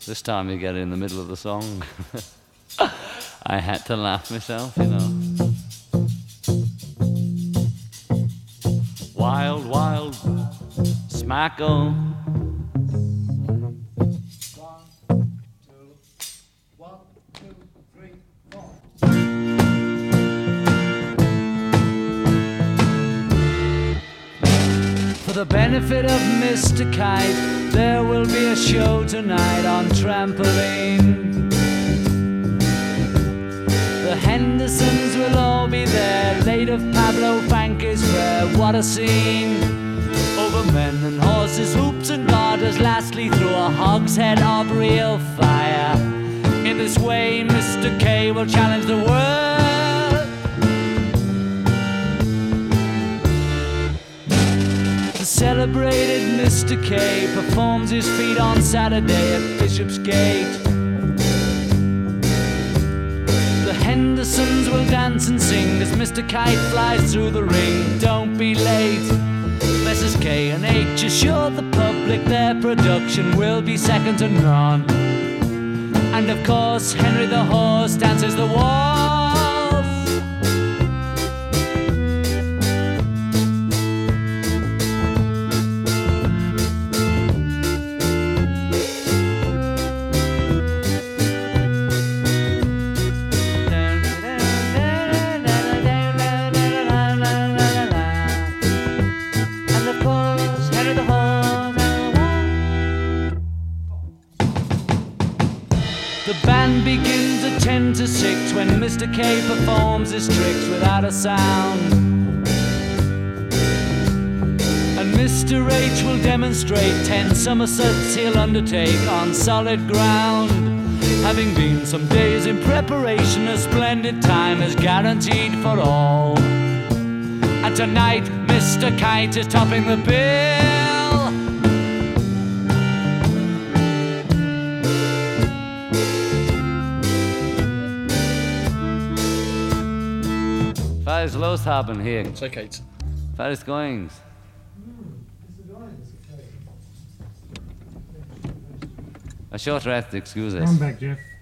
This time you get it in the middle of the song. I had to laugh myself, you know. Wild, wild, smackle. 1, 2, 3, 4. For the benefit of Mr. Kite, there will be a show tonight on trampoline. The Hendersons will all be there. Late of Pablo Frank is rare. What a scene! Over men and horses, hoops and garters. Lastly, through a hogshead of real fire. In this way, Mr. K will challenge the world. The celebrated Mr. K performs his feat on Saturday at Bishopsgate. The Hendersons will dance and sing as Mr. Kite flies through the ring. Don't be late. Messrs. K and H assure the public their production will be second to none. And of course, Henry the Horse dances the waltz. The band begins at 10 to 6 when Mr. K performs his tricks without a sound. And Mr. H will demonstrate 10 somersaults he'll undertake on solid ground. Having been some days in preparation, a splendid time is guaranteed for all. And tonight, Mr. Kite is topping the bill. Was ist los haben hier? It's okay. Was ist goings? A short rest, excuse us. Come back, Jeff.